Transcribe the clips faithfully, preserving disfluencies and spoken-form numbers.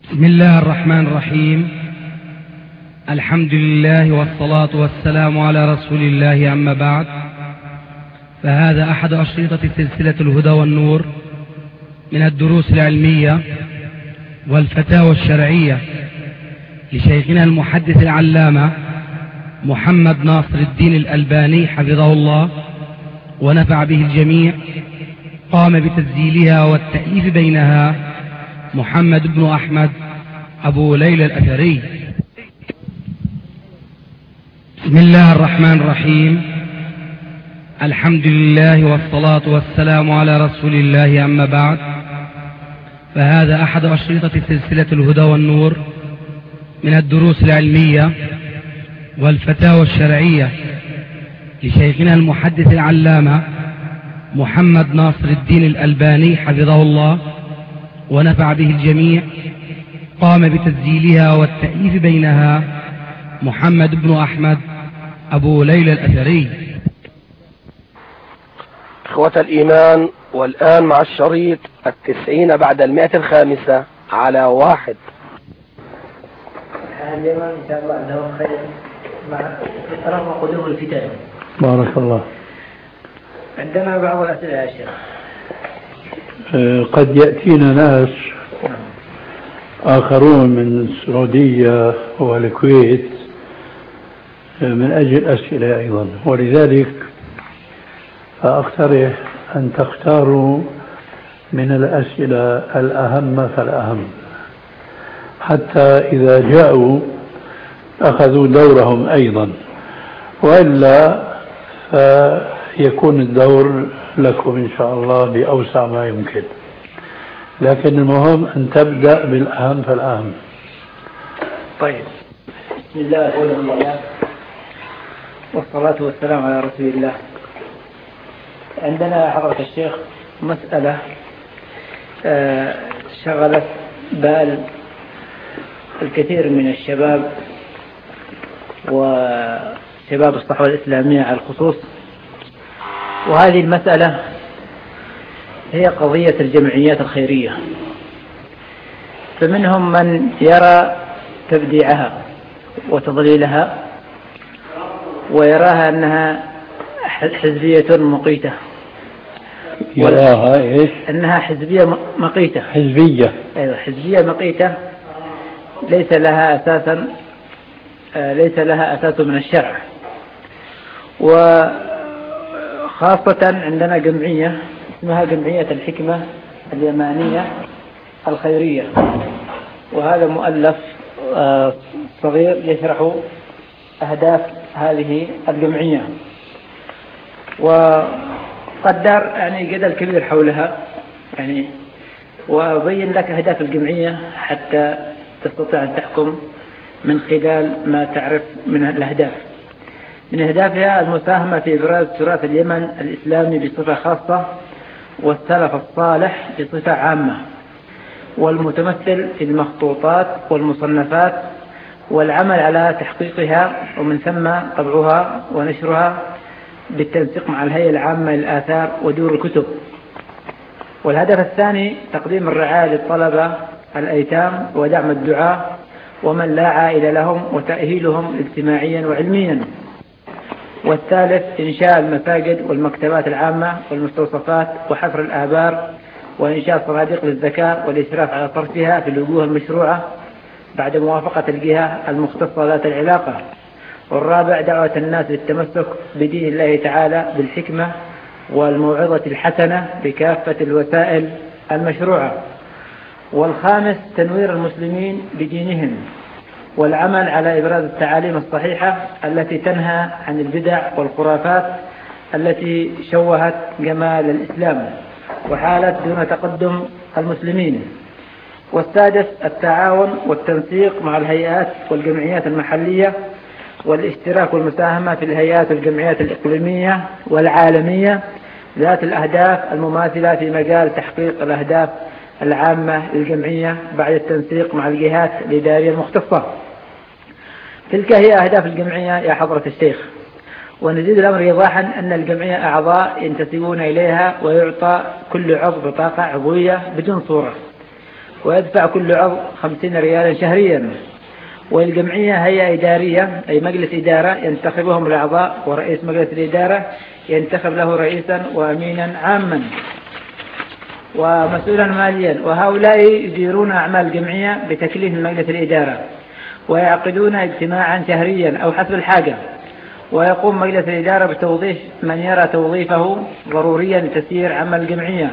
بسم الله الرحمن الرحيم. الحمد لله والصلاة والسلام على رسول الله، أما بعد، فهذا أحد أشرطة سلسلة الهدى والنور من الدروس العلمية والفتاوى الشرعية لشيخنا المحدث العلامة محمد ناصر الدين الألباني حفظه الله ونفع به الجميع. قام بتسجيلها والتأليف بينها محمد بن أحمد أبو ليلى الأثري. بسم الله الرحمن الرحيم. الحمد لله والصلاة والسلام على رسول الله، أما بعد، فهذا أحد أشرطة سلسلة الهدى والنور من الدروس العلمية والفتاوى الشرعية لشيخنا المحدث العلامة محمد ناصر الدين الألباني حفظه الله ونفع به الجميع. قام بتسجيلها والتأليف بينها محمد بن أحمد أبو ليلى الأثري. إخوة الإيمان، والآن مع الشريط التسعين بعد المئة الخامسة على واحد. اليوم إن شاء الله له خير مع رغم قدوم الفتن. بارك الله. عندنا بعض الأسئلة يا شيخ. قد يأتينا ناس آخرون من السعودية والكويت من أجل أسئلة أيضا، ولذلك فأقترح أن تختاروا من الأسئلة الأهم فالأهم، حتى إذا جاءوا أخذوا دورهم أيضا، وإلا فيكون الدور لكم إن شاء الله بأوسع ما يمكن، لكن المهم أن تبدأ بالأهم فالأهم. طيب، بسم الله والحمد لله والصلاة والسلام على رسول الله. عندنا حضرة الشيخ مسألة شغلت بال الكثير من الشباب وشباب الصحوة الإسلامية على الخصوص، وهذه المسألة هي قضية الجمعيات الخيرية. فمنهم من يرى تبديعها وتضليلها ويراها أنها حزبية مقيتة. يراها إيش؟ أنها حزبية مقيتة. حزبية. أيوة، حزبية مقيتة ليس لها أساسا ليس لها أساس من الشرع. وخاصة عندنا جمعية اسمها جمعية الحكمة اليمانية الخيرية، وهذا مؤلف صغير يشرح أهداف هذه الجمعية، وقد دار يعني جدل كبير حولها، يعني وأبين لك أهداف الجمعية حتى تستطيع أن تحكم من خلال ما تعرف من الأهداف. من أهدافها المساهمة في إبراز تراث اليمن الإسلامي بصفة خاصة والسلف الصالح بصفة عامة، والمتمثل في المخطوطات والمصنفات والعمل على تحقيقها، ومن ثم طبعها ونشرها بالتنسيق مع الهيئة العامة للآثار ودور الكتب. والهدف الثاني تقديم الرعاية للطلبة الأيتام ودعم الدعاة ومن لا عائلة لهم وتأهيلهم اجتماعيا وعلميا. والثالث إنشاء المساجد والمكتبات العامة والمستوصفات وحفر الآبار وإنشاء صناديق للزكاة والإشراف على صرفها في الوجوه المشروعة بعد موافقة الجهة المختصة ذات العلاقة. والرابع دعوة الناس للتمسك بدين الله تعالى بالحكمة والموعظة الحسنة بكافة الوسائل المشروعة. والخامس تنوير المسلمين بدينهم والعمل على إبراز التعاليم الصحيحة التي تنهى عن البدع والخرافات التي شوهت جمال الإسلام وحالت دون تقدم المسلمين. والسادس التعاون والتنسيق مع الهيئات والجمعيات المحلية والاشتراك والمساهمة في الهيئات والجمعيات الإقليمية والعالمية ذات الأهداف المماثلة في مجال تحقيق الأهداف العامة للجمعية بعد التنسيق مع الجهات الإدارية المختصة. تلك هي أهداف الجمعية يا حضرة الشيخ. ونزيد الأمر إيضاحا أن الجمعية أعضاء ينتسبون إليها ويعطى كل عضو بطاقة عضوية بدون صورة، ويدفع كل عضو خمسين ريالا شهريا. والجمعية هي إدارية أي مجلس إدارة ينتخبهم الأعضاء، ورئيس مجلس الإدارة ينتخب له رئيسا وأمينا عاما ومسؤولا ماليا، وهؤلاء يديرون أعمال الجمعية بتكليف مجلس الإدارة، ويعقدون اجتماعا شهريا أو حسب الحاجة. ويقوم مجلس الإدارة بتوظيف من يرى توظيفه ضروريا لتسيير عمل الجمعية،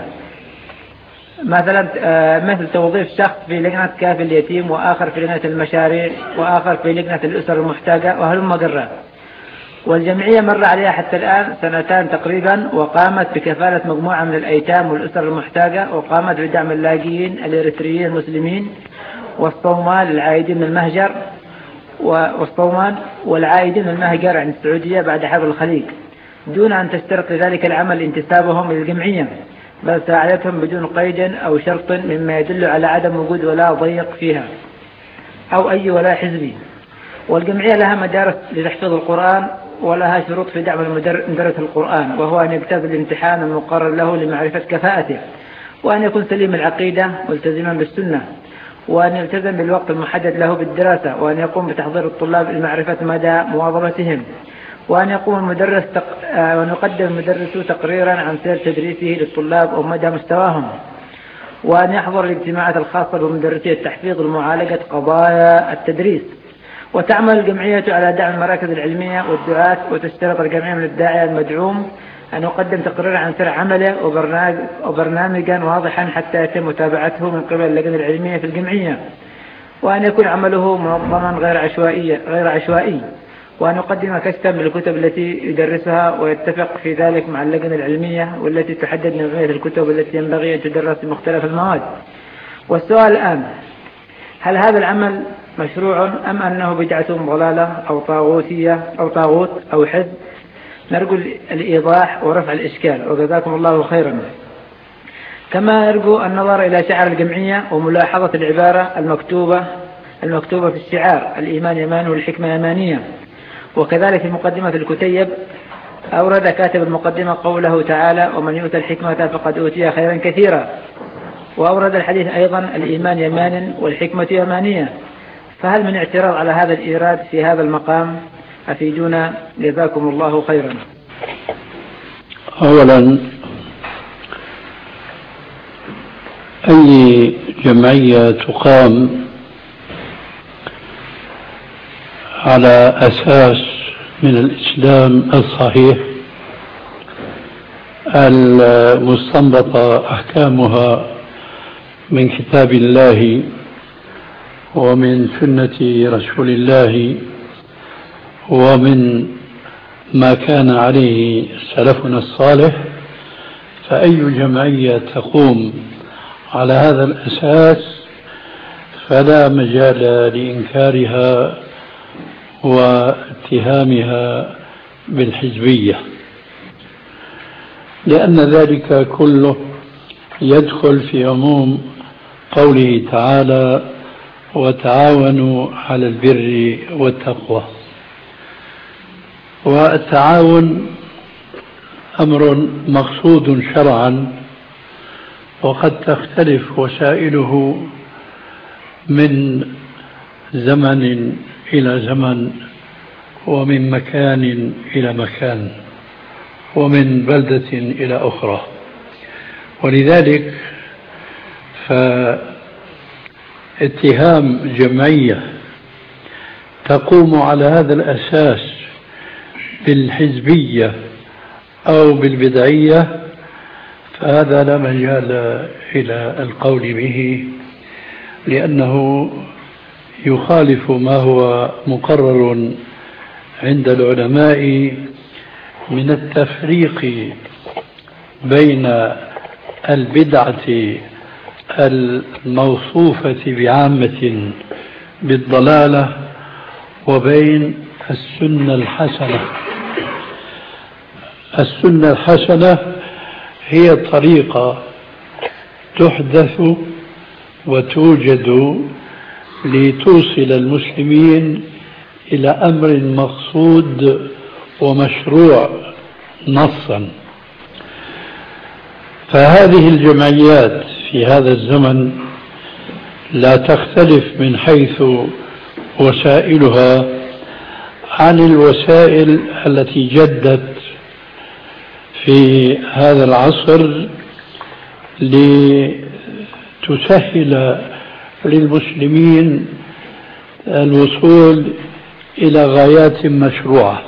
مثلا مثل توظيف شخص في لجنة كافل اليتيم، وآخر في لجنة المشاريع، وآخر في لجنة الأسر المحتاجة، وهلم جرا. والجمعية مر عليها حتى الآن سنتان تقريبا، وقامت بكفالة مجموعة من الأيتام والأسر المحتاجة، وقامت بدعم اللاجئين الإريتريين المسلمين والصومال العائدين من المهجر والصومال والعائدين من المهجر عن السعودية بعد حرب الخليج، دون أن تشترط لذلك العمل انتسابهم للجمعية، بل ساعدتهم بدون قيد أو شرط، مما يدل على عدم وجود ولا ضيق فيها أو أي ولا حزبي. والجمعية لها مدارس لتحفيظ القرآن، ولها شروط في دعم مدرس القرآن، وهو أن يجتاز الامتحان المقرر له لمعرفة كفاءته، وأن يكون سليم العقيدة ملتزما بالسنة، وأن يلتزم بالوقت المحدد له بالدراسة، وأن يقوم بتحضير الطلاب لمعرفة مدى مواظبتهم، وأن يقوم المدرس تق... وأن يقدم المدرس تقريرا عن سير تدريسه للطلاب ومدى مستواهم، وأن يحضر الاجتماعات الخاصة بمدرسي التحفيظ لمعالجة قضايا التدريس. وتعمل الجمعية على دعم المراكز العلمية والدعاة، وتشترط الجمعية من الداعية المدعوم أن يقدم تقريرا عن سير عمله وبرنامجا واضحا حتى يتم متابعته من قبل اللجنة العلمية في الجمعية، وأن يكون عمله منظما غير عشوائي غير عشوائي وأن يقدم كشفا بالكتب التي يدرسها، ويتفق في ذلك مع اللجنة العلمية والتي تحدد نوعية الكتب التي ينبغي أن تدرس في مختلف المواد. والسؤال الآن: هل هذا العمل مشروع أم أنه بدعة ضلالة أو طاغوتية أو طاغوت أو حزب؟ نرجو الإيضاح ورفع الإشكال، وجزاكم الله خيرا. كما نرجو النظر إلى شعار الجمعية وملاحظة العبارة المكتوبة المكتوبة في الشعار: الإيمان يمان والحكمة يمانية. وكذلك في مقدمة الكتيب أورد كاتب المقدمة قوله تعالى: ومن يؤتى الحكمة فقد أوتي خيرا كثيرا. وأورد الحديث أيضا: الإيمان يمان والحكمة يمانية. فهل من اعتراض على هذا الإيراد في هذا المقام؟ أفيدونا جزاكم الله خيرا. أولا، أي جمعية تقام على أساس من الإسلام الصحيح المستنبطة أحكامها من كتاب الله ومن سنة رسول الله ومن ما كان عليه سلفنا الصالح، فأي جمعية تقوم على هذا الأساس فلا مجال لإنكارها واتهامها بالحزبية، لأن ذلك كله يدخل في عموم قوله تعالى: وتعاونوا على البر والتقوى. والتعاون أمر مقصود شرعا، وقد تختلف وسائله من زمن إلى زمن، ومن مكان إلى مكان، ومن بلدة إلى أخرى. ولذلك فاتهام جمعية تقوم على هذا الأساس بالحزبية أو بالبدعية فهذا لا مجال إلى القول به، لأنه يخالف ما هو مقرر عند العلماء من التفريق بين البدعة الموصوفة بعامة بالضلالة وبين السنة الحسنة. السنة الحسنة هي طريقة تحدث وتوجد لتوصل المسلمين إلى أمر مقصود ومشروع نصا. فهذه الجمعيات في هذا الزمن لا تختلف من حيث وسائلها عن الوسائل التي جدت في هذا العصر لتسهل للمسلمين الوصول إلى غايات مشروعة.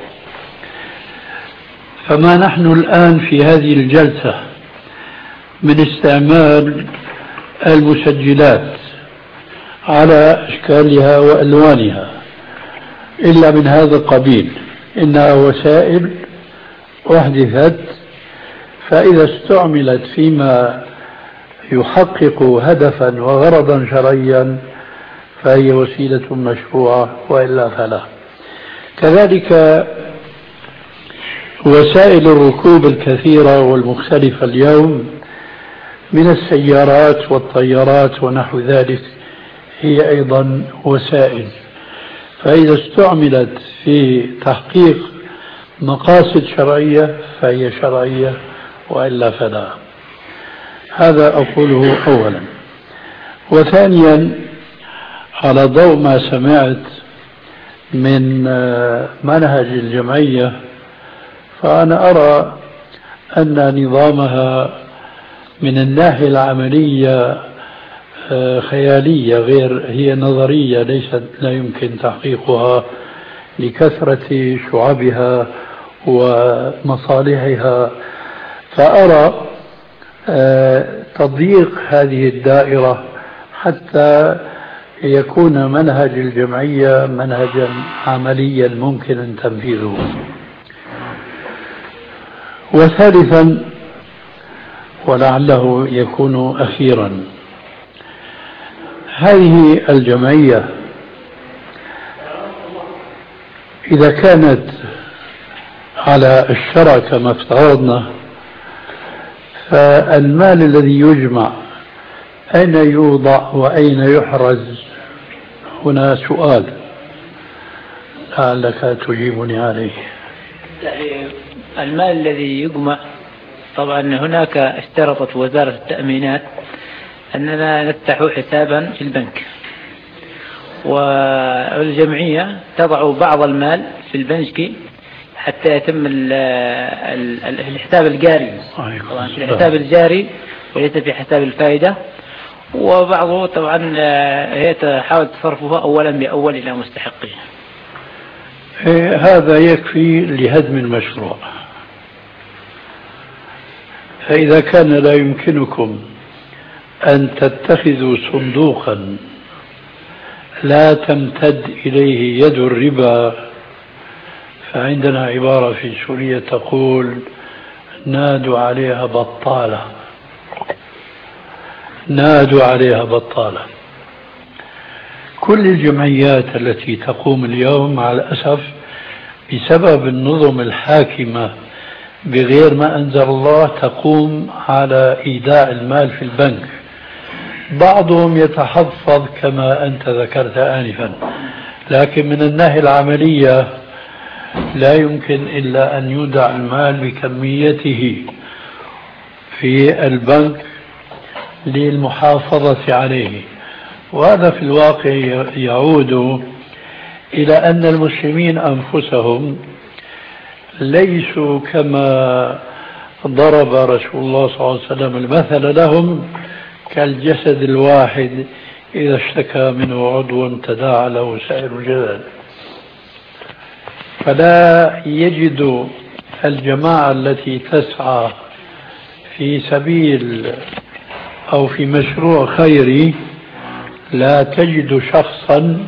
فما نحن الآن في هذه الجلسة من استعمال المسجلات على أشكالها وألوانها إلا من هذا القبيل، إنها وسائل أحدثت، فإذا استعملت فيما يحقق هدفا وغرضا شرعيا فهي وسيلة مشروعة، وإلا فلا. كذلك وسائل الركوب الكثيرة والمختلفة اليوم من السيارات والطيارات ونحو ذلك هي أيضا وسائل، فإذا استعملت في تحقيق مقاصد شرعية فهي شرعية، وإلا فلا. هذا أقوله أولا. وثانيا، على ضوء ما سمعت من منهج الجمعية، فأنا أرى أن نظامها من الناحية العملية خيالية، غير هي نظرية، ليست لا يمكن تحقيقها لكثرة شعبها ومصالحها. فأرى تضييق هذه الدائرة حتى يكون منهج الجمعية منهجا عمليا ممكن تنفيذه. وثالثا، ولعله يكون أخيرا، هذه الجمعية إذا كانت على الشرع كما افترضنا، فالمال الذي يجمع أين يوضع وأين يحرز؟ هنا سؤال لعلك تجيبني عليه. المال الذي يجمع، طبعا هناك اشترطت وزارة التأمينات أننا نفتح حسابا في البنك، والجمعية تضع بعض المال في البنك حتى يتم ال ال الحساب الجاري، طبعا في الحساب الجاري وليس في حساب الفائدة. وبعضه طبعا هي تحاول تصرفها أولا بأول إلى مستحقه. هذا يكفي لهدم المشروع. فإذا كان لا يمكنكم أن تتخذوا صندوقا لا تمتد إليه يد الربا، فعندنا عبارة في سوريا تقول: نادوا عليها بطالة، نادوا عليها بطالة. كل الجمعيات التي تقوم اليوم مع الأسف بسبب النظم الحاكمة بغير ما أنزل الله تقوم على إيداع المال في البنك. بعضهم يتحفظ كما أنت ذكرت آنفا، لكن من الناحية العملية لا يمكن إلا أن يودع المال بكميته في البنك للمحافظة عليه. وهذا في الواقع يعود إلى أن المسلمين أنفسهم ليسوا كما ضرب رسول الله صلى الله عليه وسلم المثل لهم كالجسد الواحد إذا اشتكى منه عضو تداعى له سائر الجسد. فلا يجد الجماعة التي تسعى في سبيل أو في مشروع خيري، لا تجد شخصا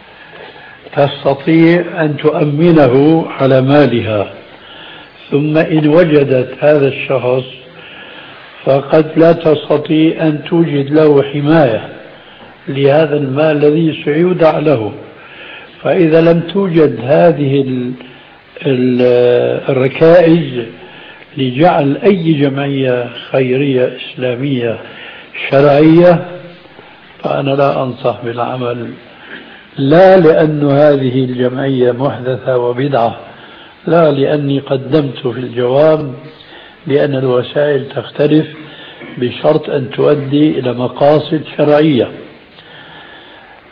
تستطيع أن تؤمنه على مالها، ثم إن وجدت هذا الشخص فقد لا تستطيع أن توجد له حماية لهذا المال الذي سيودع له. فإذا لم توجد هذه الركائز لجعل أي جمعية خيرية إسلامية شرعية، فأنا لا أنصح بالعمل، لا لأن هذه الجمعية محدثة وبدعة، لا لأني قدمت في الجواب لأن الوسائل تختلف بشرط أن تؤدي إلى مقاصد شرعية.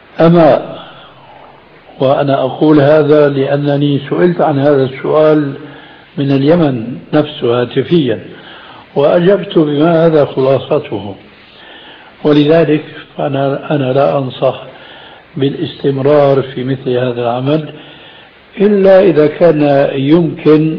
أما وأنا أقول هذا لأنني سئلت عن هذا السؤال من اليمن نفسه هاتفيا وأجبت بما هذا خلاصته. ولذلك فأنا أنا لا أنصح بالاستمرار في مثل هذا العمل إلا إذا كان يمكن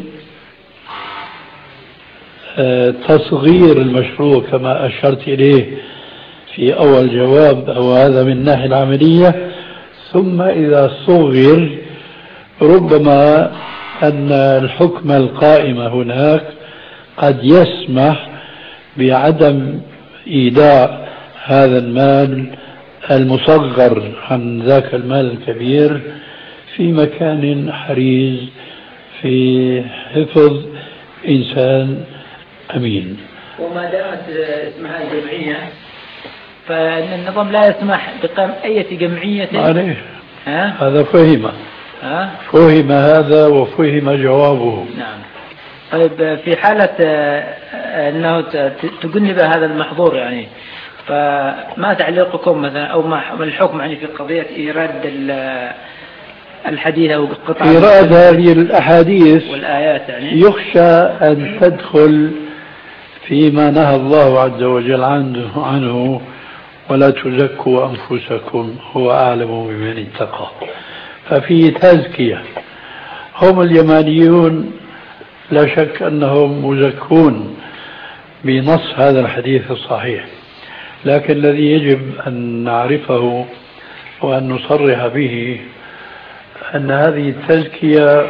تصغير المشروع كما أشرت إليه في أول جواب، أو هذا من الناحية العملية. ثم إذا صغر ربما أن الحكم القائم هناك قد يسمح بعدم إيداع هذا المال المصغر عن ذاك المال الكبير في مكان حريز في حفظ إنسان أمين. وما دامت اسمها الجمعية فإن النظام لا يسمح بقيام أي جمعية عليه. ها؟ هذا فهم ها؟ فهم هذا وفهم جوابه. نعم. طيب في حالة أنه تجنب هذا المحظور يعني، فما تعليقكم مثلا أو ما الحكم يعني في قضية إيراد الحديث أو قطع إيراد هذه الأحاديث والآيات يعني يخشى أن تدخل فيما نهى الله عز وجل عنه, عنه ولا تزكوا أنفسكم هو أعلم بمن اتقى. ففي تزكية. هم اليمانيون لا شك أنهم مزكون بنص هذا الحديث الصحيح، لكن الذي يجب أن نعرفه وأن نصرح به أن هذه التزكية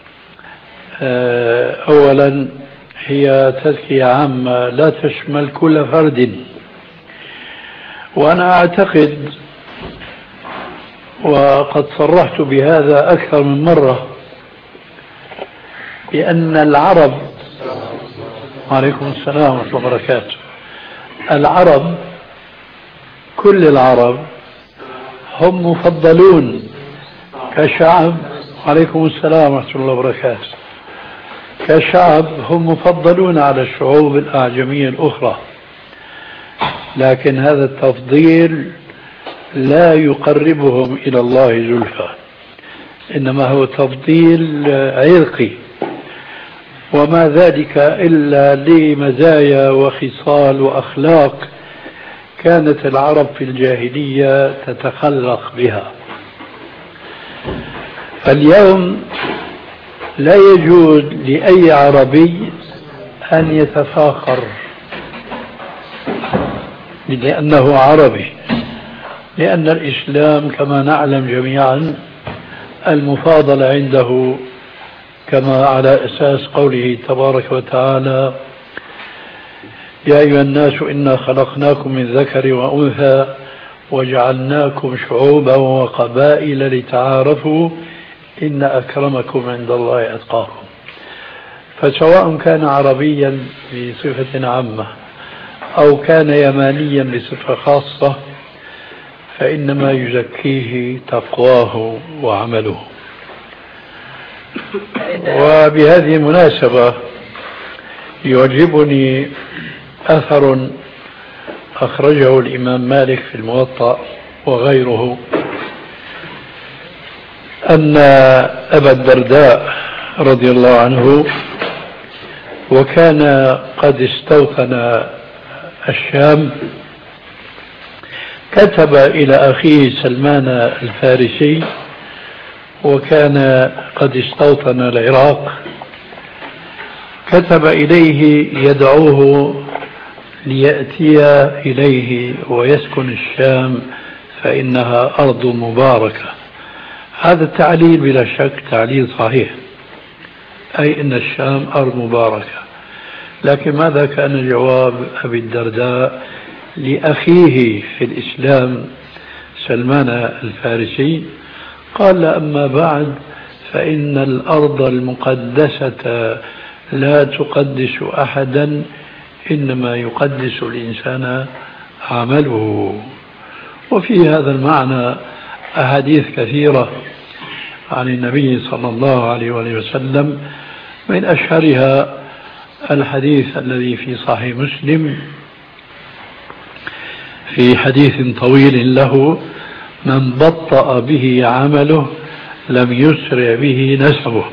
أولا هي تزكية عامة لا تشمل كل فرد. وأنا أعتقد وقد صرحت بهذا أكثر من مرة بأن العرب عليكم السلام ورحمة الله وبركاته العرب كل العرب هم مفضلون كشعب عليكم السلام ورحمة الله وبركاته كشعب هم مفضلون على الشعوب الأعجمية الأخرى، لكن هذا التفضيل لا يقربهم إلى الله زلفى، إنما هو تفضيل عرقي، وما ذلك إلا لمزايا وخصال وأخلاق كانت العرب في الجاهلية تتخلق بها. فاليوم لا يجوز لأي عربي أن يتفاخر لأنه عربي، لأن الإسلام كما نعلم جميعا المفاضلة عنده كما على أساس قوله تبارك وتعالى يا أيها الناس إنا خلقناكم من ذكر وأنثى وجعلناكم شعوبا وقبائل لتعارفوا إن أكرمكم عند الله أتقاكم. فسواء كان عربيا بصفة عامة أو كان يمانيا بصفة خاصة فإنما يزكيه تقواه وعمله. وبهذه المناسبة يعجبني أثر أخرجه الإمام مالك في الموطأ وغيره أن أبا الدرداء رضي الله عنه وكان قد استوطن الشام كتب إلى أخيه سلمان الفارسي وكان قد استوطن العراق، كتب إليه يدعوه ليأتي إليه ويسكن الشام فإنها أرض مباركة. هذا التعليل بلا شك تعليل صحيح، أي أن الشام أرض مباركة. لكن ماذا كان جواب أبي الدرداء لأخيه في الإسلام سلمان الفارسي؟ قال أما بعد فإن الأرض المقدسة لا تقدس أحدا إنما يقدس الإنسان عمله. وفي هذا المعنى أحاديث كثيرة عن النبي صلى الله عليه وسلم، من أشهرها الحديث الذي في صحيح مسلم في حديث طويل له من بطأ به عمله لم يسرع به نسبه.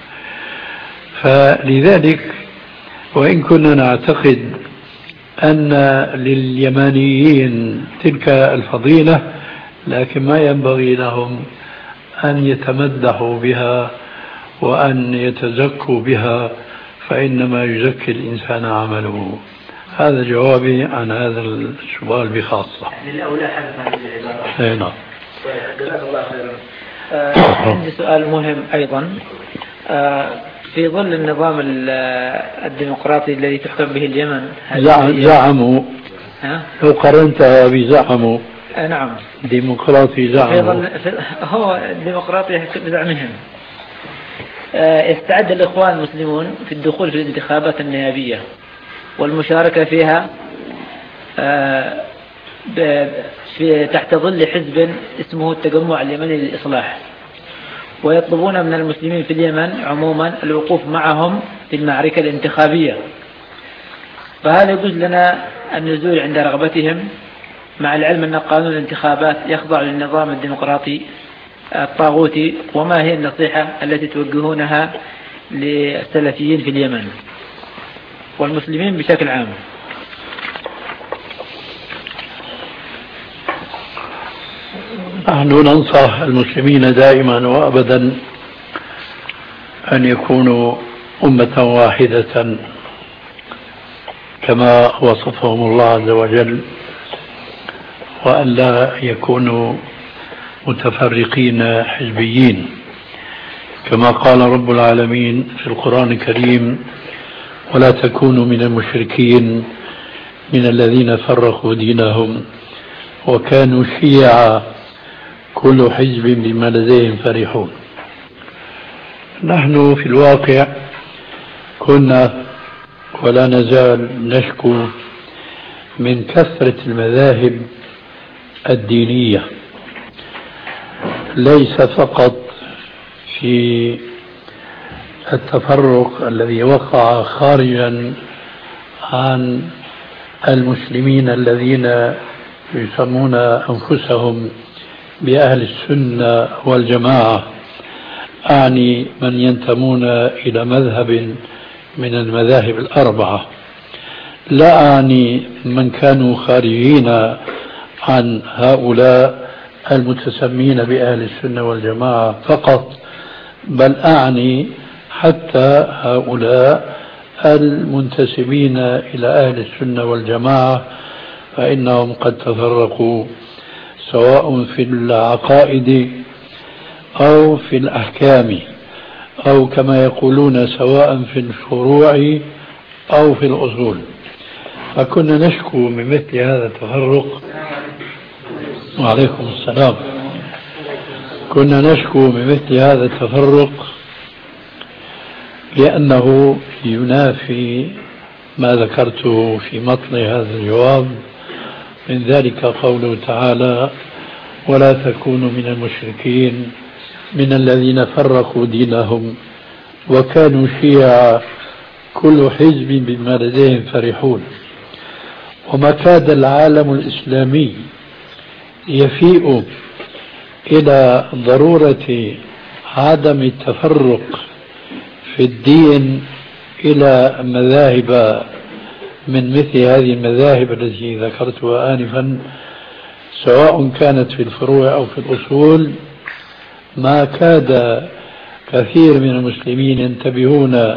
فلذلك وإن كنا نعتقد أن لليمانيين تلك الفضيلة، لكن ما ينبغي لهم أن يتمدحوا بها وأن يتزكوا بها، فإنما يزكي الإنسان عمله. هذا جوابي عن هذا السؤال بخاصة. للأولى حذف هذه العبارة. نعم. جزاك الله خيرا. عندي سؤال مهم أيضا. آه في ظل النظام الديمقراطي الذي تحكم به اليمن، زعموا لو قرنتها بزعموا آه نعم ديمقراطي زعموا هو الديمقراطي بزعمهم. آه استعد الإخوان المسلمون في الدخول في الانتخابات النيابية والمشاركة فيها آه في تحت ظل حزب اسمه التجمع اليمني للإصلاح، ويطلبون من المسلمين في اليمن عموما الوقوف معهم في المعركة الانتخابية. فهل يجوز لنا النزول عند رغبتهم، مع العلم أن قانون الانتخابات يخضع للنظام الديمقراطي الطاغوتي؟ وما هي النصيحة التي توجهونها للسلفيين في اليمن والمسلمين بشكل عام؟ نحن ننصح المسلمين دائما وأبدا أن يكونوا أمة واحدة كما وصفهم الله عز وجل، وأن لا يكونوا متفرقين حزبيين، كما قال رب العالمين في القرآن الكريم: ولا تكونوا من المشركين من الذين فرقوا دينهم وكانوا شيعا كل حزب بما لديهم فرحون. نحن في الواقع كنا ولا نزال نشكو من كثرة المذاهب الدينية، ليس فقط في التفرق الذي وقع خارجا عن المسلمين الذين يسمون أنفسهم بأهل السنة والجماعة، أعني من ينتمون إلى مذهب من المذاهب الأربعة، لا أعني من كانوا خارجين عن هؤلاء المتسمين بأهل السنة والجماعة فقط، بل أعني حتى هؤلاء المنتسبين إلى أهل السنة والجماعة، فإنهم قد تفرقوا سواء في العقائد أو في الأحكام، أو كما يقولون سواء في الفروع أو في الأصول. فكنا نشكو من مثل هذا التفرق. وعليكم السلام. كنا نشكو من مثل هذا التفرق لأنه ينافي ما ذكرته في مطلع هذا الجواب، من ذلك قوله تعالى: ولا تكونوا من المشركين من الذين فرقوا دينهم وكانوا شيعا كل حزب بما لديهم فرحون. وما كاد العالم الإسلامي يفيء إلى ضرورة عدم التفرق في الدين إلى مذاهب من مثل هذه المذاهب التي ذكرتها آنفا، سواء كانت في الفروع أو في الأصول، ما كاد كثير من المسلمين ينتبهون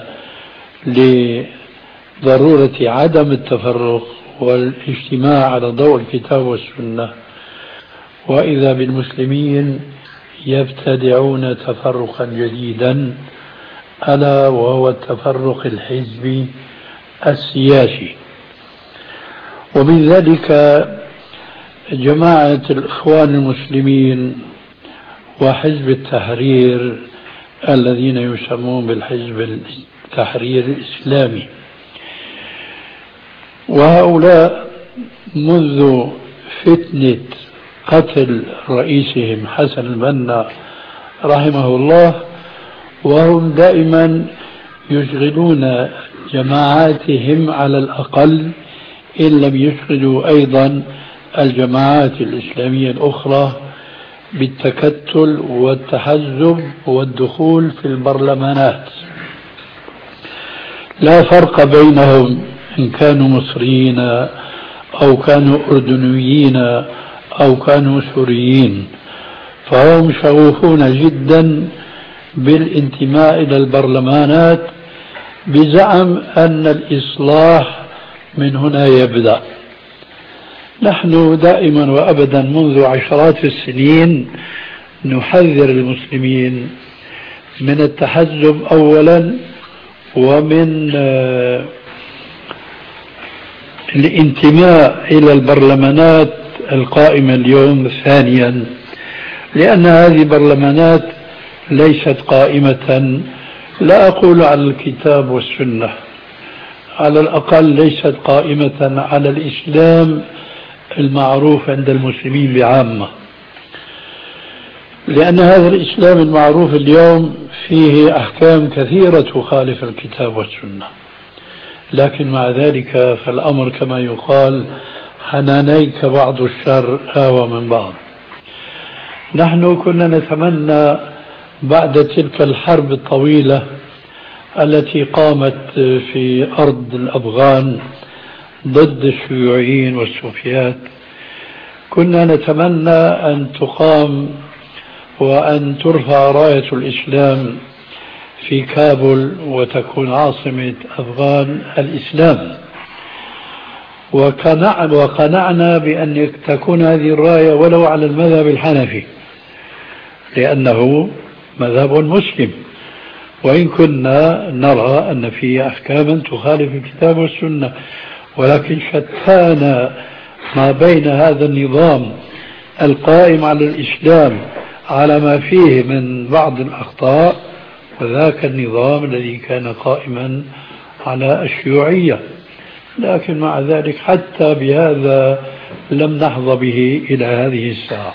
لضرورة عدم التفرق والاجتماع على ضوء الكتاب والسنة، وإذا بالمسلمين يبتدعون تفرقا جديدا، ألا وهو التفرق الحزبي السياسي. ومن ذلك جماعة الإخوان المسلمين وحزب التحرير الذين يسمون بالحزب التحرير الإسلامي، وهؤلاء منذ فتنة قتل رئيسهم حسن البنا رحمه الله وهم دائما يشغلون جماعاتهم على الأقل، إن لم يشغلوا أيضا الجماعات الإسلامية الأخرى، بالتكتل والتحزب والدخول في البرلمانات. لا فرق بينهم إن كانوا مصريين أو كانوا أردنيين أو كانوا سوريين، فهم شغوفون جدا بالانتماء إلى البرلمانات بزعم أن الإصلاح من هنا يبدأ. نحن دائما وأبدا منذ عشرات السنين نحذر المسلمين من التحزب أولا، ومن الانتماء إلى البرلمانات القائمة اليوم ثانيا، لأن هذه البرلمانات ليست قائمة، لا أقول على الكتاب والسنة، على الأقل ليست قائمة على الإسلام المعروف عند المسلمين بعامة، لأن هذا الإسلام المعروف اليوم فيه أحكام كثيرة تخالف الكتاب والسنة. لكن مع ذلك فالأمر كما يقال حنانيك بعض الشر آوى من بعض. نحن كنا نتمنى بعد تلك الحرب الطويلة التي قامت في أرض الأفغان ضد الشيوعيين والسوفيات، كنا نتمنى أن تقام وأن ترفع راية الإسلام في كابول وتكون عاصمة أفغان الإسلام، وقنعنا بأن تكون هذه الراية ولو على المذهب الحنفي لأنه مذهب مسلم، وإن كنا نرى أن فيه أحكاما تخالف الكتاب والسنة، ولكن شتان ما بين هذا النظام القائم على الإسلام على ما فيه من بعض الأخطاء وذاك النظام الذي كان قائما على الشيوعية. لكن مع ذلك حتى بهذا لم نحظى به إلى هذه الساعة.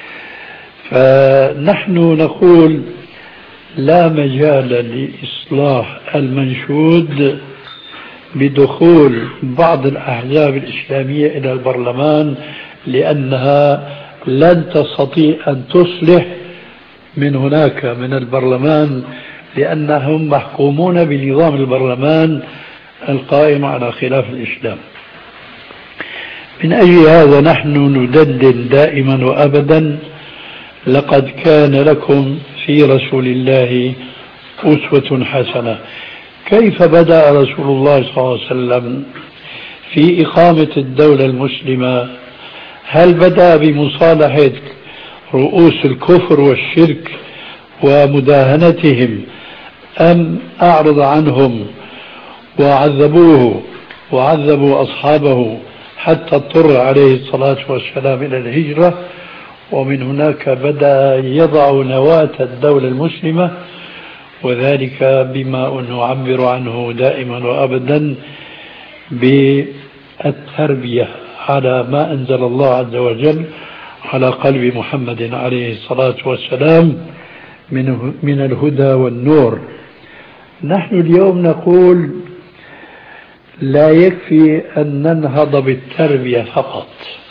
فنحن نقول لا مجال لإصلاح المنشود بدخول بعض الأحزاب الإسلامية إلى البرلمان، لأنها لن تستطيع أن تصلح من هناك من البرلمان، لأنهم محكومون بنظام البرلمان القائم على خلاف الإسلام. من أجل هذا نحن ندندن دائما وأبدا: لقد كان لكم في رسول الله أسوة حسنة. كيف بدأ رسول الله صلى الله عليه وسلم في إقامة الدولة المسلمة؟ هل بدأ بمصالحة رؤوس الكفر والشرك ومداهنتهم، أم أعرض عنهم وعذبوه وعذبوا أصحابه حتى اضطر عليه الصلاة والسلام إلى الهجرة، ومن هناك بدأ يضع نواة الدولة المسلمة، وذلك بما نعبر عنه دائما وأبدا بالتربية على ما أنزل الله عز وجل على قلب محمد عليه الصلاة والسلام من من الهدى والنور. نحن اليوم نقول لا يكفي أن ننهض بالتربية فقط،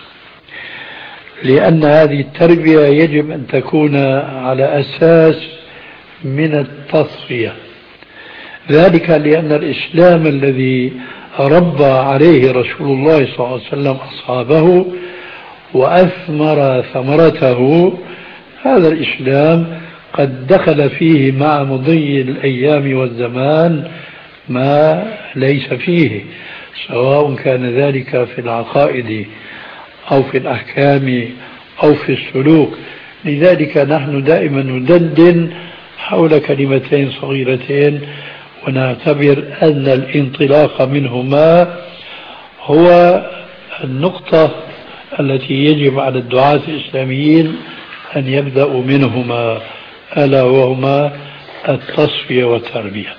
لأن هذه التربية يجب أن تكون على أساس من التصفية، ذلك لأن الإسلام الذي ربى عليه رسول الله صلى الله عليه وسلم أصحابه وأثمر ثمرته، هذا الإسلام قد دخل فيه مع مضي الأيام والزمان ما ليس فيه، سواء كان ذلك في العقائد أو في الأحكام أو في السلوك. لذلك نحن دائما ندندن حول كلمتين صغيرتين، ونعتبر أن الانطلاق منهما هو النقطة التي يجب على الدعاة الإسلاميين أن يبدأوا منهما، ألا وهما التصفية والتربية،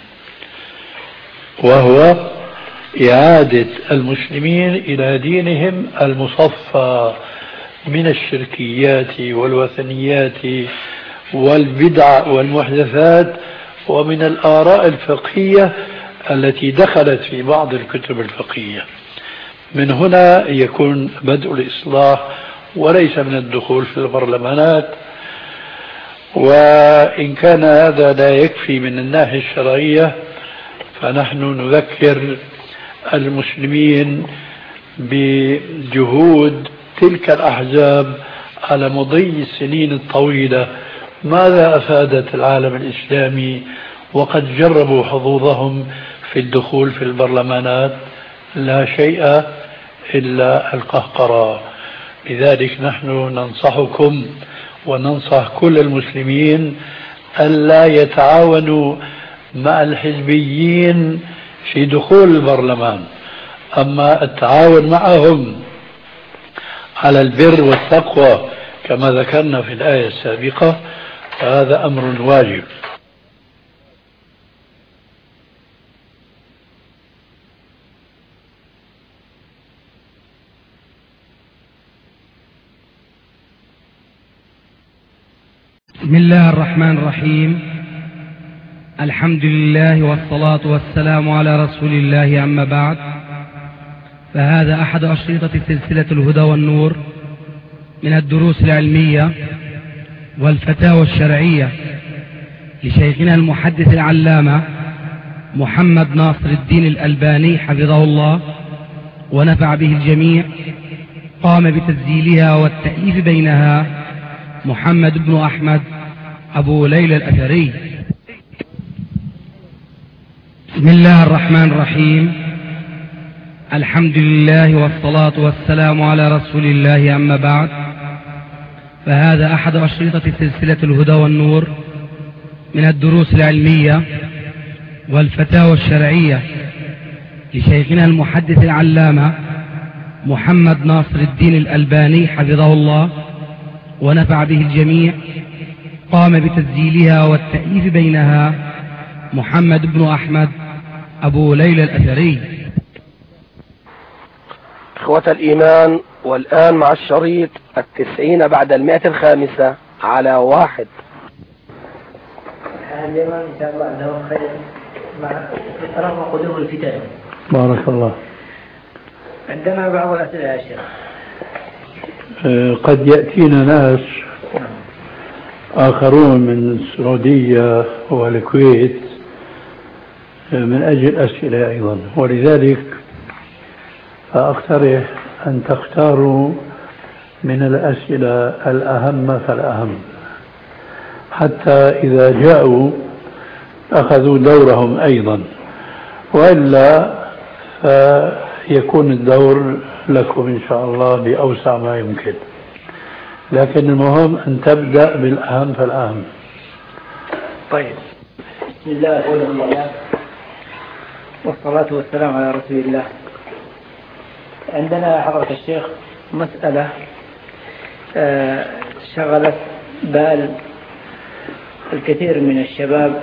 وهو إعادة المسلمين إلى دينهم المصفى من الشركيات والوثنيات والبدع والمحدثات ومن الآراء الفقهية التي دخلت في بعض الكتب الفقهية. من هنا يكون بدء الإصلاح، وليس من الدخول في البرلمانات وإن كان هذا لا يكفي من الناحية الشرعية، فنحن نذكر المسلمين بجهود تلك الأحزاب على مضي السنين الطويلة. ماذا أفادت العالم الإسلامي وقد جربوا حظوظهم في الدخول في البرلمانات؟ لا شيء إلا القهقرة. لذلك نحن ننصحكم وننصح كل المسلمين ألا يتعاونوا مع الحزبيين في دخول البرلمان، أما التعاون معهم على البر والتقوى كما ذكرنا في الآية السابقة فهذا أمر واجب. بسم الله الرحمن الرحيم. الحمد لله والصلاة والسلام على رسول الله، أما بعد، فهذا أحد أشرطة سلسلة الهدى والنور من الدروس العلمية والفتاوى الشرعية لشيخنا المحدث العلامة محمد ناصر الدين الألباني حفظه الله ونفع به الجميع. قام بتسجيلها والتأليف بينها محمد بن أحمد أبو ليلى الأثري. بسم الله الرحمن الرحيم. الحمد لله والصلاة والسلام على رسول الله، أما بعد، فهذا أحد أشرطة سلسلة الهدى والنور من الدروس العلمية والفتاوى الشرعية لشيخنا المحدث العلامة محمد ناصر الدين الألباني حفظه الله ونفع به الجميع. قام بتسجيلها والتأليف بينها محمد بن أحمد أبو ليلى الأثري. إخوة الإيمان، والآن مع الشريط التسعين بعد المئة الخامسة على واحد. اليوم إن شاء الله له خير مع رغم قدوم الفتن. بارك الله. عندنا بعض الأسئلة يا شيخ. قد يأتينا ناس آخرون من السعودية والكويت من أجل أسئلة أيضا، ولذلك فأقترح أن تختاروا من الأسئلة الأهم فالأهم، حتى إذا جاءوا أخذوا دورهم أيضا، وإلا فيكون الدور لكم إن شاء الله بأوسع ما يمكن. لكن المهم أن تبدأ بالأهم فالأهم. طيب، بسم الله والحمد لله والصلاة والسلام على رسول الله. عندنا حضرة الشيخ مسألة شغلت بال الكثير من الشباب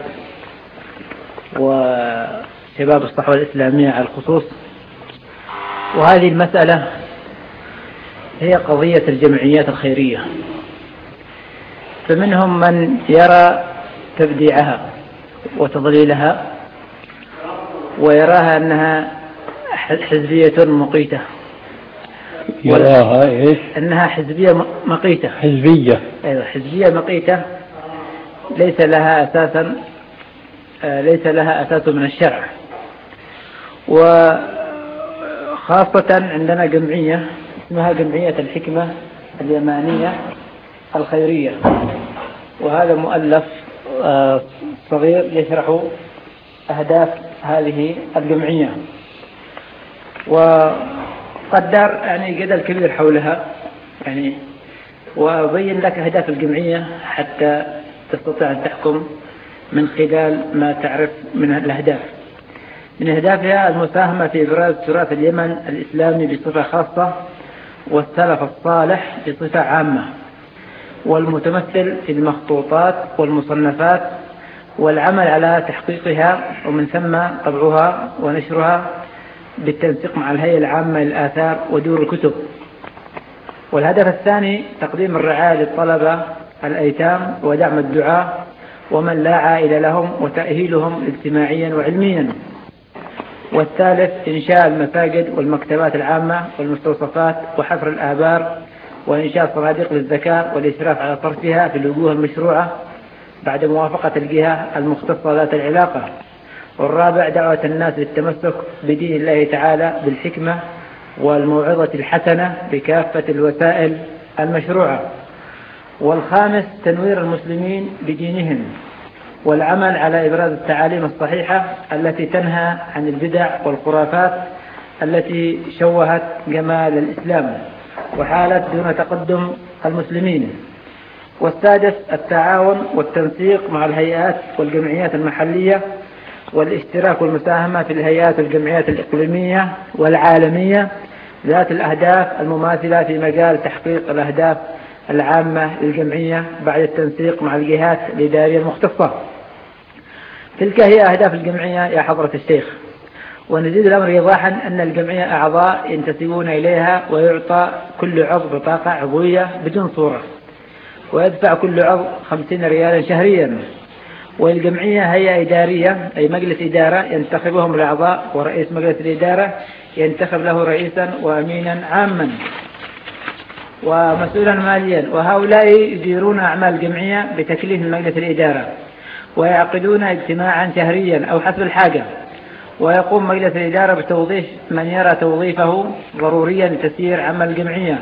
وشباب الصحوة الإسلامية على الخصوص، وهذه المسألة هي قضية الجمعيات الخيرية. فمنهم من يرى تبديعها وتضليلها ويراها أنها حزبية مقيتة. يراها إيش؟ أنها حزبية مقيتة. حزبية. أيوة، حزبية مقيتة ليس لها أساسا ليس لها أساس من الشرع. وخاصة عندنا جمعية اسمها جمعية الحكمة اليمانية الخيرية، وهذا مؤلف صغير يشرح أهداف هذه الجمعية، وقدر يعني جدل كبير حولها يعني، وأبين لك أهداف الجمعية حتى تستطيع أن تحكم من خلال ما تعرف من الأهداف. من أهدافها المساهمة في إبراز تراث اليمن الإسلامي بصفة خاصة والسلف الصالح بصفة عامة، والمتمثل في المخطوطات والمصنفات والعمل على تحقيقها، ومن ثم طبعها ونشرها بالتنسيق مع الهيئة العامة للآثار ودور الكتب. والهدف الثاني تقديم الرعاية للطلبة الأيتام ودعم الدعاة ومن لا عائلة لهم وتأهيلهم اجتماعيا وعلميا. والثالث إنشاء المساجد والمكتبات العامة والمستوصفات وحفر الآبار وإنشاء صناديق للزكاة والإشراف على صرفها في الوجوه المشروعة بعد موافقة الجهة المختصة ذات العلاقة. والرابع دعوة الناس للتمسك بدين الله تعالى بالحكمة والموعظة الحسنة بكافة الوسائل المشروعة. والخامس تنوير المسلمين بدينهم والعمل على إبراز التعاليم الصحيحة التي تنهى عن البدع والخرافات التي شوهت جمال الإسلام وحالت دون تقدم المسلمين. والسادس التعاون والتنسيق مع الهيئات والجمعيات المحلية والاشتراك والمساهمة في الهيئات والجمعيات الإقليمية والعالمية ذات الأهداف المماثلة في مجال تحقيق الأهداف العامة للجمعية بعد التنسيق مع الجهات الإدارية المختصة. تلك هي أهداف الجمعية يا حضرة الشيخ. ونزيد الأمر إيضاحا أن الجمعية أعضاء ينتسبون إليها ويعطى كل عضو بطاقة عضوية بدون صورة، ويدفع كل عضو خمسين ريالا شهريا. والجمعية هي إدارية أي مجلس إدارة ينتخبهم الأعضاء، ورئيس مجلس الإدارة ينتخب له رئيسا وأمينا عاما ومسؤولا ماليا. وهؤلاء يديرون أعمال الجمعية بتكليف مجلس الإدارة، ويعقدون اجتماعا شهريا أو حسب الحاجة. ويقوم مجلس الإدارة بتوظيف من يرى توظيفه ضروريا لتسيير عمل الجمعية،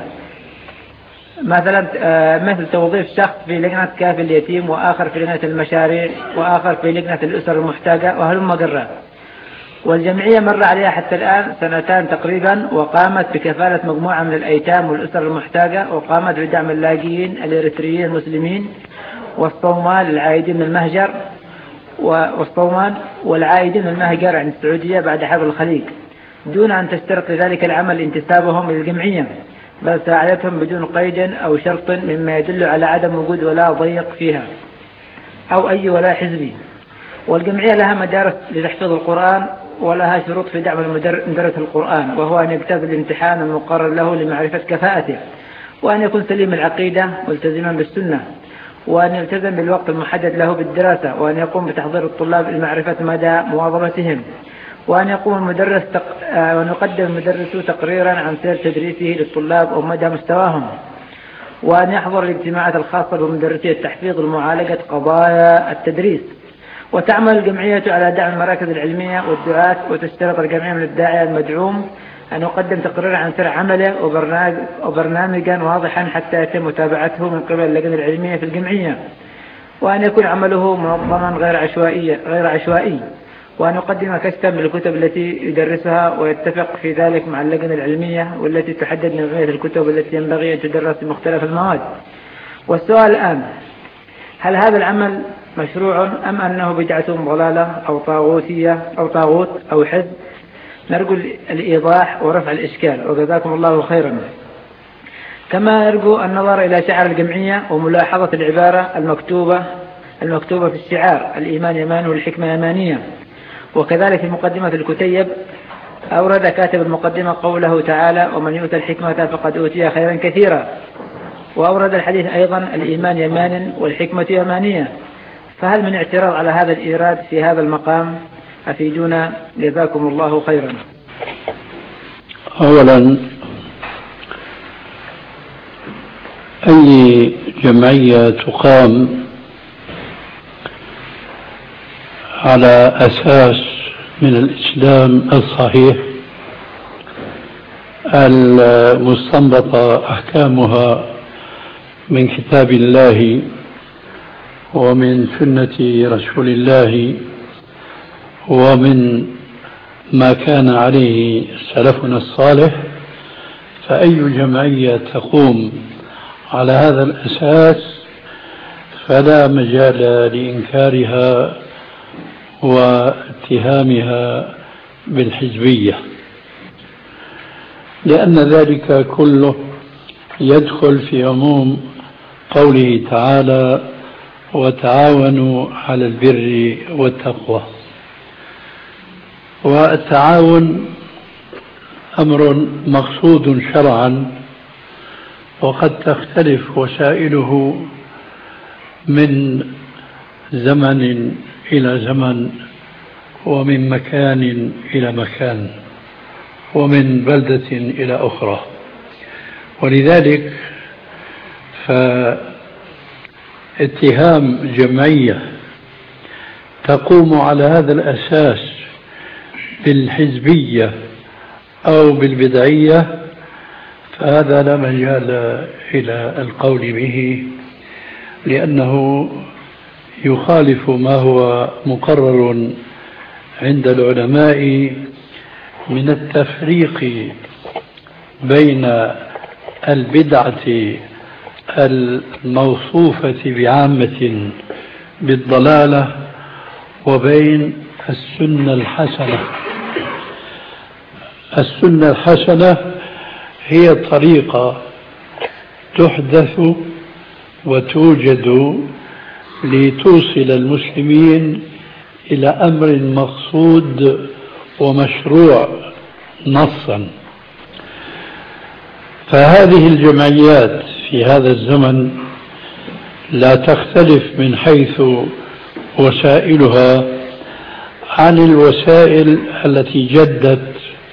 مثلا مثل توظيف شخص في لجنة كافل اليتيم، وآخر في لجنة المشاريع، وآخر في لجنة الأسر المحتاجة، وهلم جرا. والجمعية مر عليها حتى الآن سنتان تقريبا، وقامت بكفالة مجموعة من الأيتام والأسر المحتاجة، وقامت بدعم اللاجئين الإريتريين المسلمين والصومال العائدين من المهجر والصومال والعائدين من المهجر عن السعودية بعد حرب الخليج، دون أن تشترط ذلك العمل انتسابهم للجمعية، بل ساعدتهم بدون قيد أو شرط، مما يدل على عدم وجود ولاء ضيق فيها أو أي ولاء حزبي. والجمعية لها مدارس لتحفيظ القرآن، ولها شروط في دعم مدرس القرآن، وهو أن يجتاز الامتحان المقرر له لمعرفة كفاءته، وأن يكون سليم العقيدة ملتزما بالسنة، وأن يلتزم بالوقت المحدد له بالدراسة، وأن يقوم بتحضير الطلاب لمعرفة مدى مواظبتهم، وأن يقوم المدرس تق... وأن يقدم المدرس تقريرا عن سير تدريسه للطلاب ومدى مستواهم، وأن يحضر الاجتماعات الخاصة بمدرسي التحفيظ لمعالجة قضايا التدريس. وتعمل الجمعية على دعم المراكز العلمية والدعاة، وتشترط الجمعية من الداعية المدعوم أن يقدم تقريرا عن سير عمله وبرنامجا واضحا حتى يتم متابعته من قبل اللجنة العلمية في الجمعية، وأن يكون عمله منظما غير عشوائي غير عشوائي وأن يقدم كشفا بالكتب التي يدرسها، ويتفق في ذلك مع اللجنة العلمية والتي تحدد نوعية الكتب التي ينبغي أن تدرس في مختلف المواد. والسؤال الآن: هل هذا العمل مشروع أم أنه بدعة ضلالة أو طاغوتية أو طاغوت أو حزب؟ نرجو الإيضاح ورفع الإشكال، وجزاكم الله خيرا. كما نرجو النظر إلى شعار الجمعية وملاحظة العبارة المكتوبة المكتوبة في الشعار: الإيمان يمان والحكمة يمانية. وكذلك في مقدمة الكتيب أورد كاتب المقدمة قوله تعالى: ومن يؤتى الحكمة فقد أوتي خيرا كثيرا. وأورد الحديث أيضا: الإيمان يمان والحكمة يمانية. فهل من اعتراض على هذا الإيراد في هذا المقام؟ أفيدونا جزاكم الله خيرا. أولا، أي جمعية تقام على أساس من الإسلام الصحيح المستنبطة أحكامها من كتاب الله ومن سنة رسول الله ومن ما كان عليه سلفنا الصالح، فأي جمعية تقوم على هذا الأساس فلا مجال لإنكارها واتهامها بالحزبية، لأن ذلك كله يدخل في عموم قوله تعالى: وتعاونوا على البر والتقوى. والتعاون أمر مقصود شرعا، وقد تختلف وسائله من زمن إلى زمن، ومن مكان إلى مكان، ومن بلدة إلى أخرى. ولذلك اتهام جمعية تقوم على هذا الأساس بالحزبية أو بالبدعية فهذا لا مجال إلى القول به، لأنه يخالف ما هو مقرر عند العلماء من التفريق بين البدعة الموصوفة بعامة بالضلالة وبين السنة الحسنة. السنة الحسنة هي طريقة تحدث وتوجد لتوصل المسلمين إلى أمر مقصود ومشروع نصا. فهذه الجمعيات في هذا الزمن لا تختلف من حيث وسائلها عن الوسائل التي جدت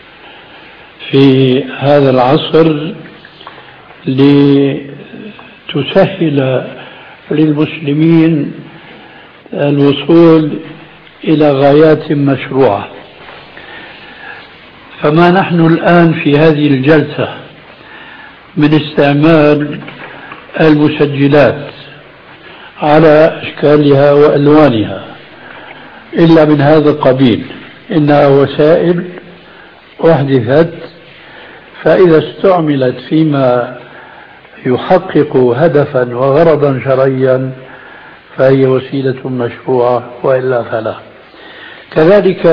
في هذا العصر لتسهل للمسلمين الوصول إلى غايات مشروعة. فما نحن الآن في هذه الجلسة من استعمال المسجلات على أشكالها وألوانها إلا من هذا القبيل، إنها وسائل أحدثت، فإذا استعملت فيما يحقق هدفا وغرضا شرعيا فهي وسيلة مشروعة وإلا فلا. كذلك